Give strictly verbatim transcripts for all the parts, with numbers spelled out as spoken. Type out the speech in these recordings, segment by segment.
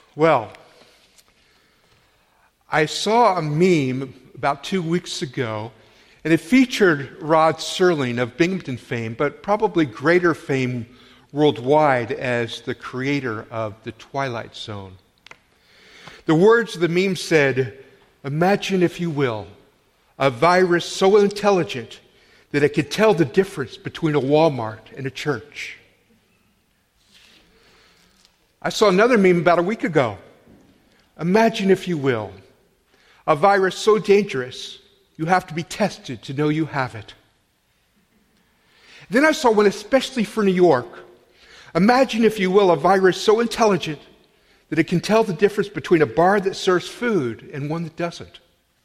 Well, I saw a meme about two weeks ago, and it featured Rod Serling of Binghamton fame, but probably greater fame worldwide as the creator of The Twilight Zone. The words of the meme said, "Imagine, if you will, a virus so intelligent that it could tell the difference between a Walmart and a church." I saw another meme about a week ago. Imagine, if you will, a virus so dangerous you have to be tested to know you have it. Then I saw one especially for New York. Imagine, if you will, a virus so intelligent that it can tell the difference between a bar that serves food and one that doesn't.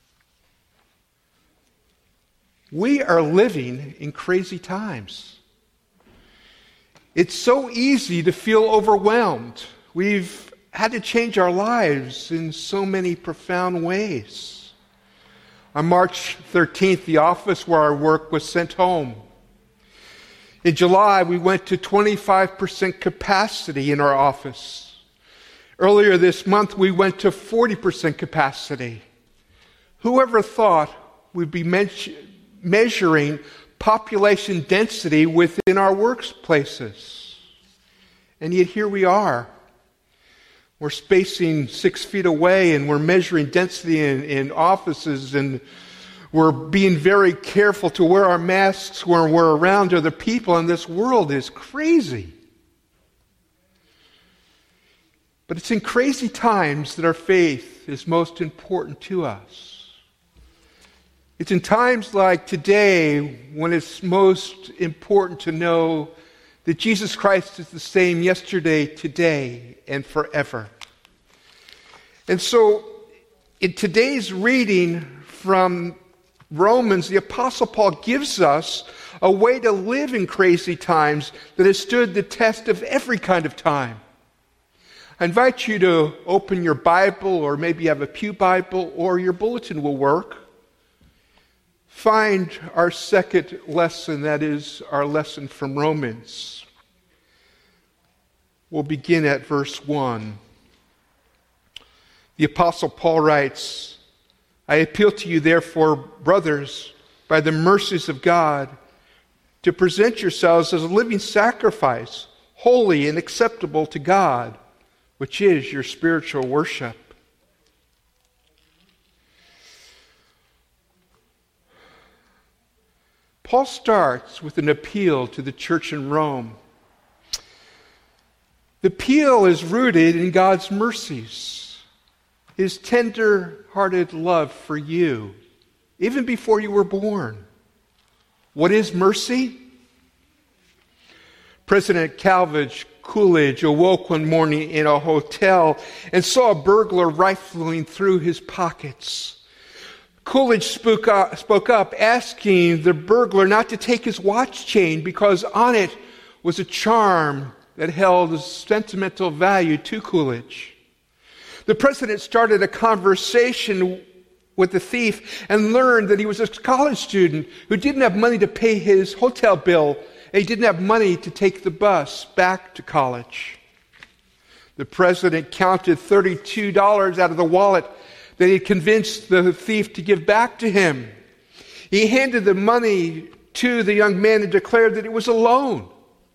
We are living in crazy times. It's so easy to feel overwhelmed. We've had to change our lives in so many profound ways. On March thirteenth, the office where I work was sent home. In July, we went to twenty-five percent capacity in our office. Earlier this month, we went to forty percent capacity. Whoever thought we'd be me- measuring population density within our workplaces? And yet here we are. We're spacing six feet away, and we're measuring density in, in offices, and we're being very careful to wear our masks when we're around other people, and this world is crazy. But it's in crazy times that our faith is most important to us. It's in times like today when it's most important to know that Jesus Christ is the same yesterday, today, and forever. And so, in today's reading from Romans, the Apostle Paul gives us a way to live in crazy times that has stood the test of every kind of time. I invite you to open your Bible, or maybe you have a pew Bible, or your bulletin will work. Find our second lesson, that is our lesson from Romans. We'll begin at verse one. The Apostle Paul writes, "I appeal to you, therefore, brothers, by the mercies of God, to present yourselves as a living sacrifice, holy and acceptable to God, which is your spiritual worship." Paul starts with an appeal to the church in Rome. The appeal is rooted in God's mercies, His tender-hearted love for you, even before you were born. What is mercy? President Calvin Coolidge awoke one morning in a hotel and saw a burglar rifling through his pockets. Coolidge spoke up, spoke up, asking the burglar not to take his watch chain because on it was a charm that held a sentimental value to Coolidge. The president started a conversation with the thief and learned that he was a college student who didn't have money to pay his hotel bill, and he didn't have money to take the bus back to college. The president counted thirty-two dollars out of the wallet that he convinced the thief to give back to him. He handed the money to the young man and declared that it was a loan.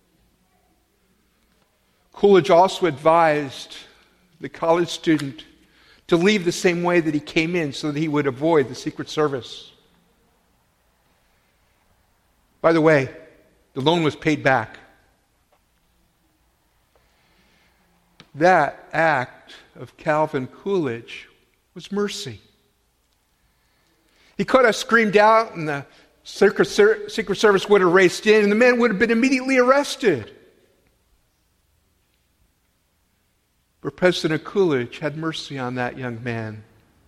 Coolidge also advised the college student to leave the same way that he came in so that he would avoid the Secret Service. By the way, the loan was paid back. That act of Calvin Coolidge was mercy. He could have screamed out and the Secret Service would have raced in and the man would have been immediately arrested. But President Coolidge had mercy on that young man.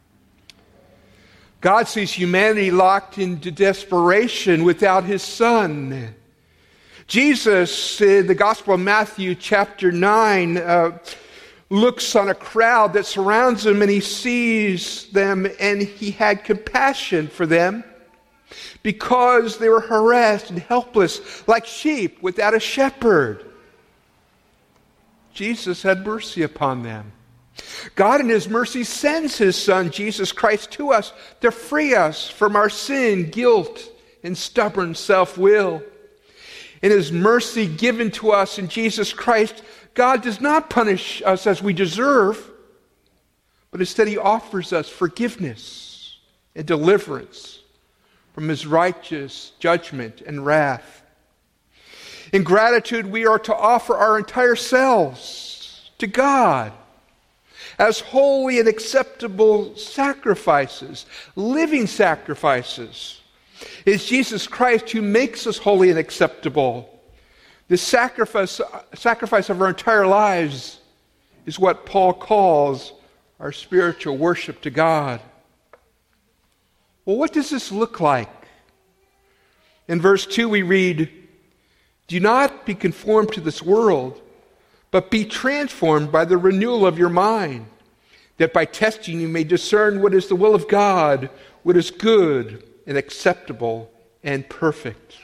God sees humanity locked into desperation without His Son. Jesus, in the Gospel of Matthew chapter nine, uh, looks on a crowd that surrounds Him and He sees them and He had compassion for them because they were harassed and helpless like sheep without a shepherd. Jesus had mercy upon them. God in his mercy sends his Son, Jesus Christ, to us to free us from our sin, guilt, and stubborn self-will. In his mercy given to us in Jesus Christ, God does not punish us as we deserve, but instead he offers us forgiveness and deliverance from his righteous judgment and wrath. In gratitude, we are to offer our entire selves to God as holy and acceptable sacrifices, living sacrifices. It's Jesus Christ who makes us holy and acceptable. This sacrifice, sacrifice of our entire lives is what Paul calls our spiritual worship to God. Well, what does this look like? In verse two we read, "Do not be conformed to this world, but be transformed by the renewal of your mind, that by testing you may discern what is the will of God, what is good and acceptable and perfect."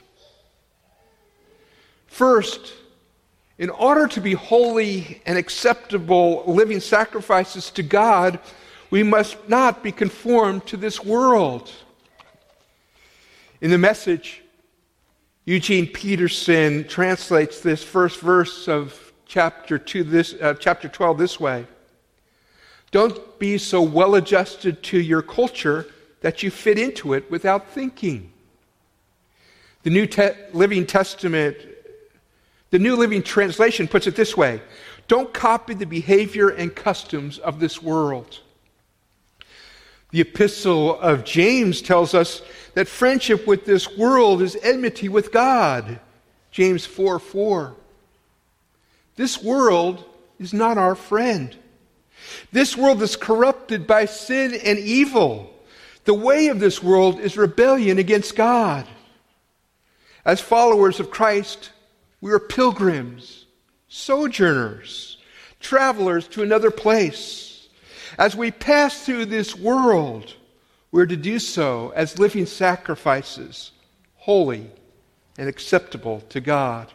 First, in order to be holy and acceptable living sacrifices to God, we must not be conformed to this world. In the Message, Eugene Peterson translates this first verse of chapter two, this uh, chapter twelve, this way: "Don't be so well adjusted to your culture that you fit into it without thinking." The New Te- Living Testament, the New Living Translation puts it this way: "Don't copy the behavior and customs of this world." The Epistle of James tells us that friendship with this world is enmity with God. James four four. This world is not our friend. This world is corrupted by sin and evil. The way of this world is rebellion against God. As followers of Christ, we are pilgrims, sojourners, travelers to another place. As we pass through this world, we're to do so as living sacrifices, holy and acceptable to God.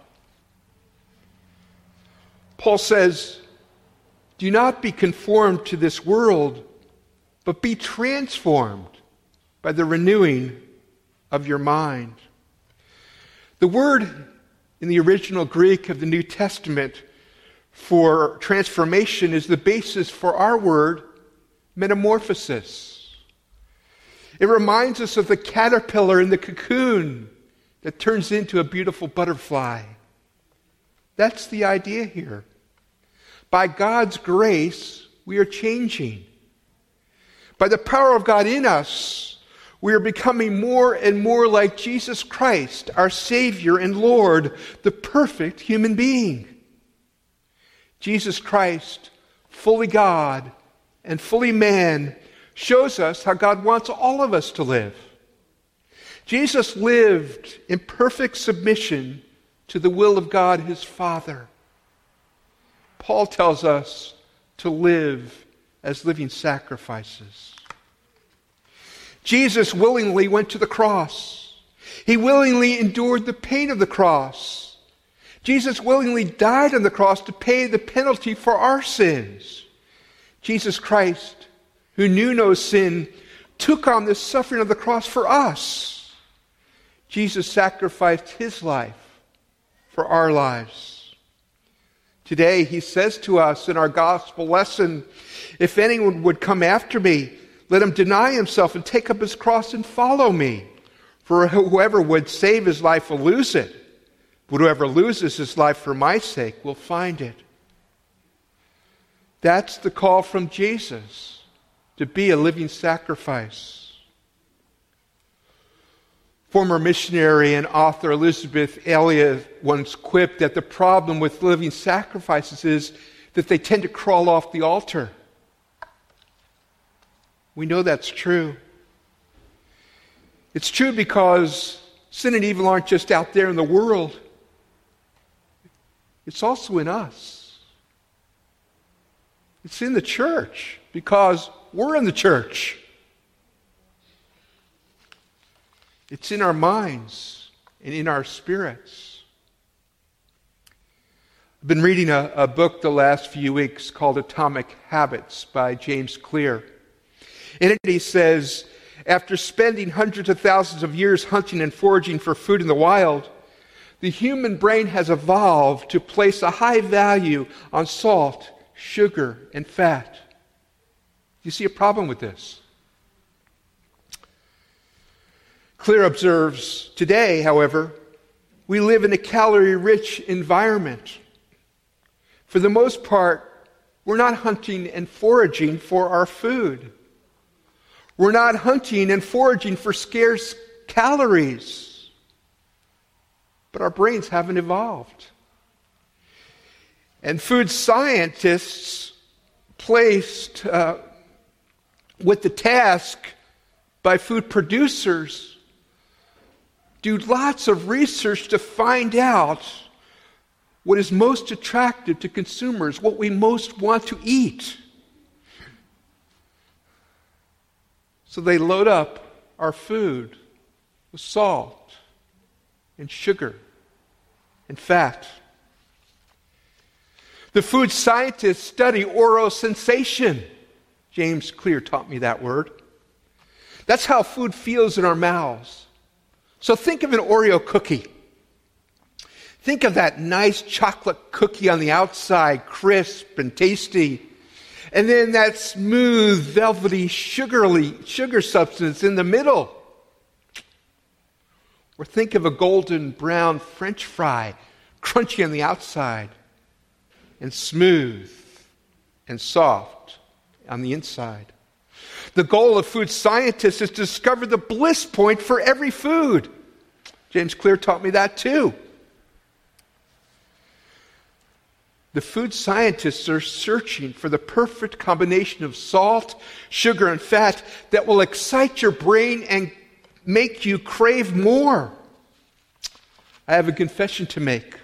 Paul says, "Do not be conformed to this world, but be transformed by the renewing of your mind." The word in the original Greek of the New Testament for transformation is the basis for our word metamorphosis. It reminds us of the caterpillar in the cocoon that turns into a beautiful butterfly. That's the idea here. By God's grace, we are changing. By the power of God in us, we are becoming more and more like Jesus Christ, our Savior and Lord, the perfect human being. Jesus Christ, fully God and fully man, shows us how God wants all of us to live. Jesus lived in perfect submission to the will of God, his Father. Paul tells us to live as living sacrifices. Jesus willingly went to the cross. He willingly endured the pain of the cross. Jesus willingly died on the cross to pay the penalty for our sins. Jesus Christ, who knew no sin, took on the suffering of the cross for us. Jesus sacrificed his life for our lives. Today, he says to us in our gospel lesson, "If anyone would come after me, let him deny himself and take up his cross and follow me. For whoever would save his life will lose it, but whoever loses his life for my sake will find it." That's the call from Jesus, to be a living sacrifice. Former missionary and author Elizabeth Elliot once quipped that the problem with living sacrifices is that they tend to crawl off the altar. We know that's true. It's true because sin and evil aren't just out there in the world. It's also in us. It's in the church because we're in the church. It's in our minds and in our spirits. I've been reading a, a book the last few weeks called Atomic Habits by James Clear. In it he says, after spending hundreds of thousands of years hunting and foraging for food in the wild, the human brain has evolved to place a high value on salt, sugar, and fat. You see a problem with this? Clear observes, today, however, we live in a calorie-rich environment. For the most part, we're not hunting and foraging for our food. We're not hunting and foraging for scarce calories. But our brains haven't evolved. And food scientists placed uh, with the task by food producers do lots of research to find out what is most attractive to consumers, what we most want to eat. So they load up our food with salt and sugar and fat. The food scientists study oral sensation. James Clear taught me that word. That's how food feels in our mouths. So think of an Oreo cookie. Think of that nice chocolate cookie on the outside, crisp and tasty. And then that smooth, velvety, sugarly, sugar substance in the middle. Or think of a golden brown French fry, crunchy on the outside and smooth and soft on the inside. The goal of food scientists is to discover the bliss point for every food. James Clear taught me that too. The food scientists are searching for the perfect combination of salt, sugar, and fat that will excite your brain and make you crave more. I have a confession to make.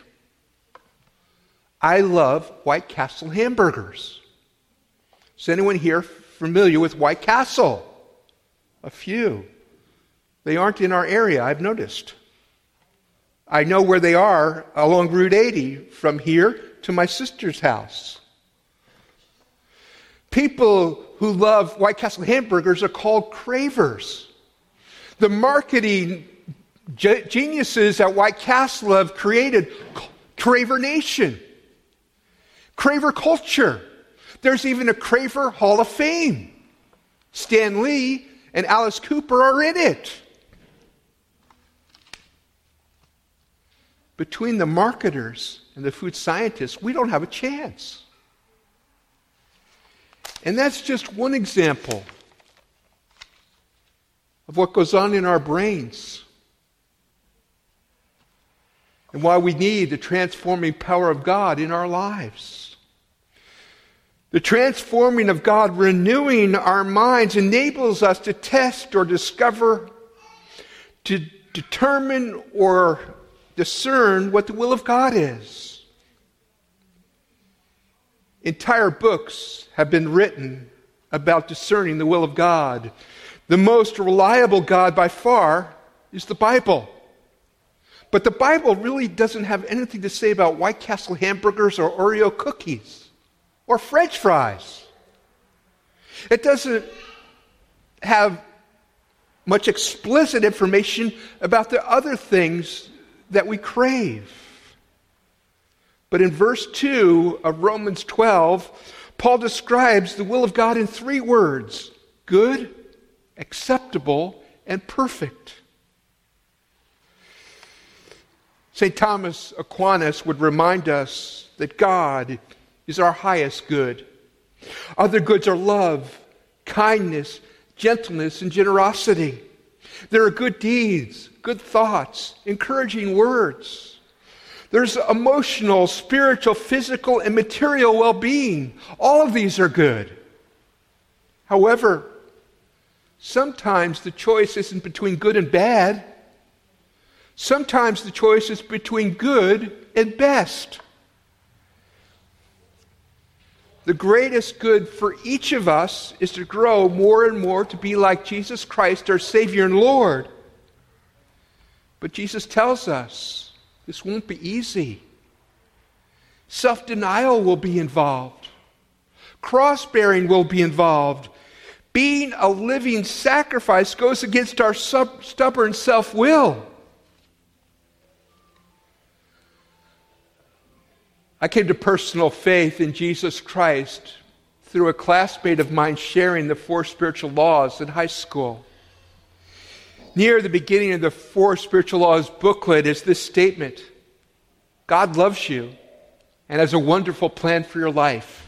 I love White Castle hamburgers. Is anyone here familiar with White Castle? A few. They aren't in our area, I've noticed. I know where they are along Route eighty from here to my sister's house. People who love White Castle hamburgers are called cravers. The marketing ge- geniuses at White Castle have created Craver Nation, Craver culture. There's even a Craver Hall of Fame. Stan Lee and Alice Cooper are in it. Between the marketers and the food scientists, we don't have a chance. And that's just one example of what goes on in our brains and why we need the transforming power of God in our lives. The transforming of God, renewing our minds, enables us to test or discover, to determine or discern what the will of God is. Entire books have been written about discerning the will of God. The most reliable guide by far is the Bible. But the Bible really doesn't have anything to say about White Castle hamburgers or Oreo cookies or French fries. It doesn't have much explicit information about the other things that we crave. But in verse two of Romans twelve, Paul describes the will of God in three words: good, acceptable, and perfect. Saint Thomas Aquinas would remind us that God is our highest good. Other goods are love, kindness, gentleness, and generosity. There are good deeds, good thoughts, encouraging words. There's emotional, spiritual, physical, and material well-being. All of these are good. However, sometimes the choice isn't between good and bad. Sometimes the choice is between good and best. The greatest good for each of us is to grow more and more to be like Jesus Christ, our Savior and Lord. But Jesus tells us this won't be easy. Self-denial will be involved. Cross-bearing will be involved. Being a living sacrifice goes against our sub- stubborn self-will. I came to personal faith in Jesus Christ through a classmate of mine sharing the four spiritual laws in high school. Near the beginning of the Four Spiritual Laws booklet is this statement: God loves you and has a wonderful plan for your life.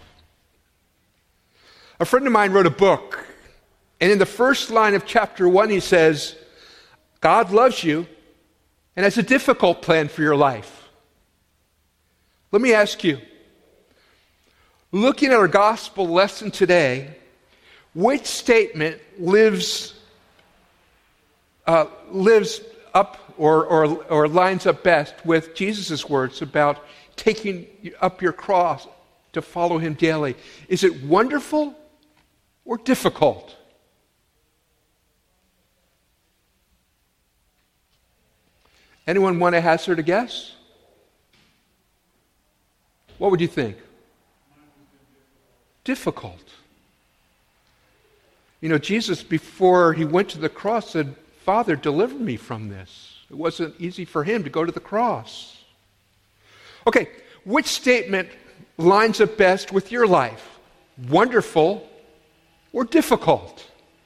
A friend of mine wrote a book, and in the first line of chapter one he says, God loves you and has a difficult plan for your life. Let me ask you, looking at our gospel lesson today, which statement lives uh, lives up or, or, or lines up best with Jesus' words about taking up your cross to follow him daily? Is it wonderful or difficult? Anyone want to hazard a guess? What would you think? Difficult. You know, Jesus, before he went to the cross, said, Father, deliver me from this. It wasn't easy for him to go to the cross. Okay, which statement lines up best with your life? Wonderful or difficult?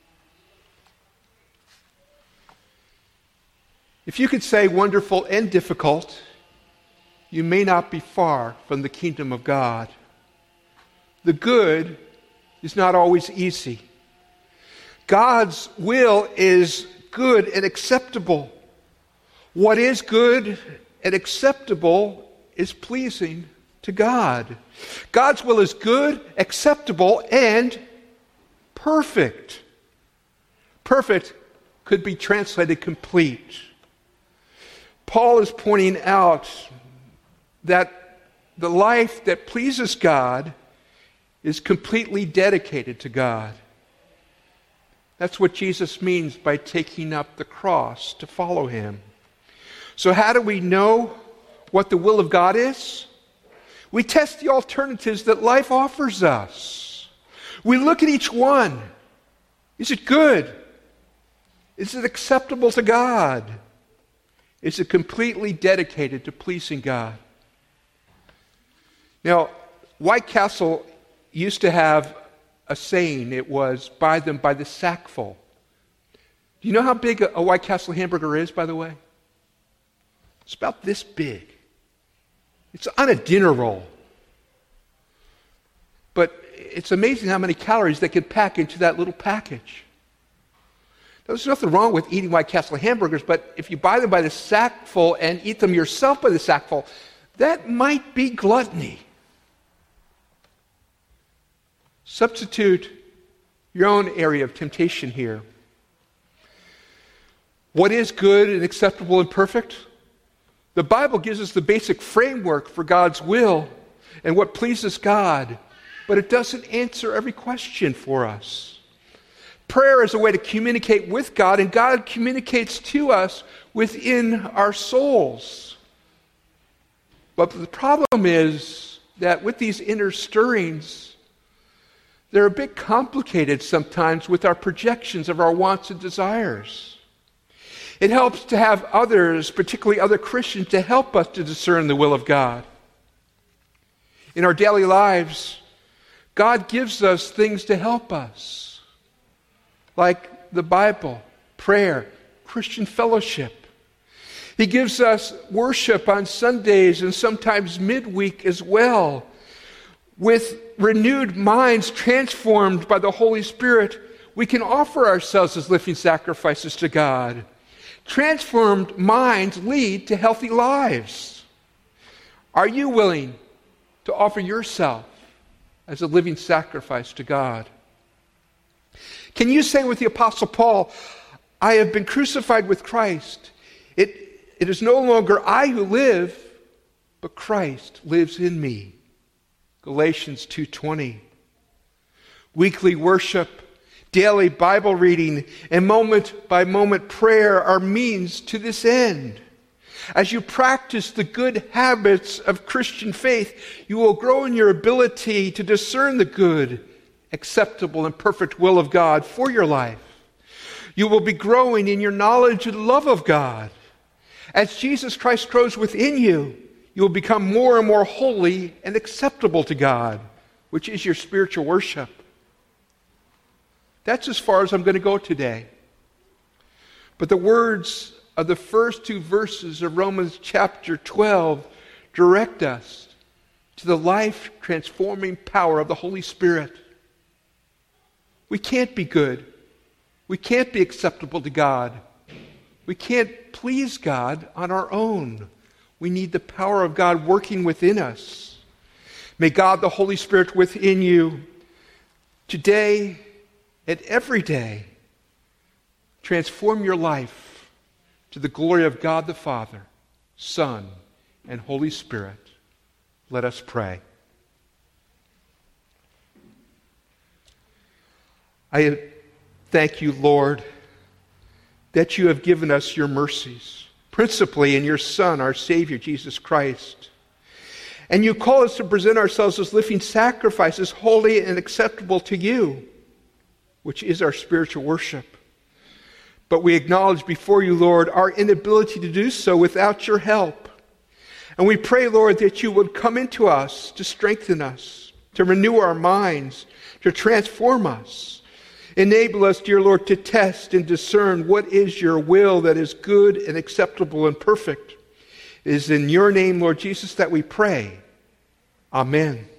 If you could say wonderful and difficult, you may not be far from the kingdom of God. The good is not always easy. God's will is good and acceptable. What is good and acceptable is pleasing to God. God's will is good, acceptable, and perfect. Perfect could be translated complete. Paul is pointing out that the life that pleases God is completely dedicated to God. That's what Jesus means by taking up the cross to follow him. So how do we know what the will of God is? We test the alternatives that life offers us. We look at each one. Is it good? Is it acceptable to God? Is it completely dedicated to pleasing God? Now, White Castle used to have a saying. It was, buy them by the sackful. Do you know how big a, a White Castle hamburger is, by the way? It's about this big. It's on a dinner roll. But it's amazing how many calories they can pack into that little package. Now, there's nothing wrong with eating White Castle hamburgers, but if you buy them by the sackful and eat them yourself by the sackful, that might be gluttony. Substitute your own area of temptation here. What is good and acceptable and perfect? The Bible gives us the basic framework for God's will and what pleases God, but it doesn't answer every question for us. Prayer is a way to communicate with God, and God communicates to us within our souls. But the problem is that with these inner stirrings, they're a bit complicated sometimes with our projections of our wants and desires. It helps to have others, particularly other Christians, to help us to discern the will of God. In our daily lives, God gives us things to help us, like the Bible, prayer, Christian fellowship. He gives us worship on Sundays and sometimes midweek as well. With renewed minds transformed by the Holy Spirit, we can offer ourselves as living sacrifices to God. Transformed minds lead to healthy lives. Are you willing to offer yourself as a living sacrifice to God? Can you say with the Apostle Paul, I have been crucified with Christ. It, it is no longer I who live, but Christ lives in me. Galatians two twenty. Weekly worship, daily Bible reading, and moment-by-moment prayer are means to this end. As you practice the good habits of Christian faith, you will grow in your ability to discern the good, acceptable, and perfect will of God for your life. You will be growing in your knowledge and love of God. As Jesus Christ grows within you, you will become more and more holy and acceptable to God, which is your spiritual worship. That's as far as I'm going to go today. But the words of the first two verses of Romans chapter twelve direct us to the life-transforming power of the Holy Spirit. We can't be good. We can't be acceptable to God. We can't please God on our own. We need the power of God working within us. May God, the Holy Spirit within you, today and every day, transform your life to the glory of God the Father, Son, and Holy Spirit. Let us pray. I thank you, Lord, that you have given us your mercies, principally in your Son, our Savior, Jesus Christ. And you call us to present ourselves as living sacrifices, holy and acceptable to you, which is our spiritual worship. But we acknowledge before you, Lord, our inability to do so without your help. And we pray, Lord, that you would come into us to strengthen us, to renew our minds, to transform us. Enable us, dear Lord, to test and discern what is your will that is good and acceptable and perfect. It is in your name, Lord Jesus, that we pray. Amen.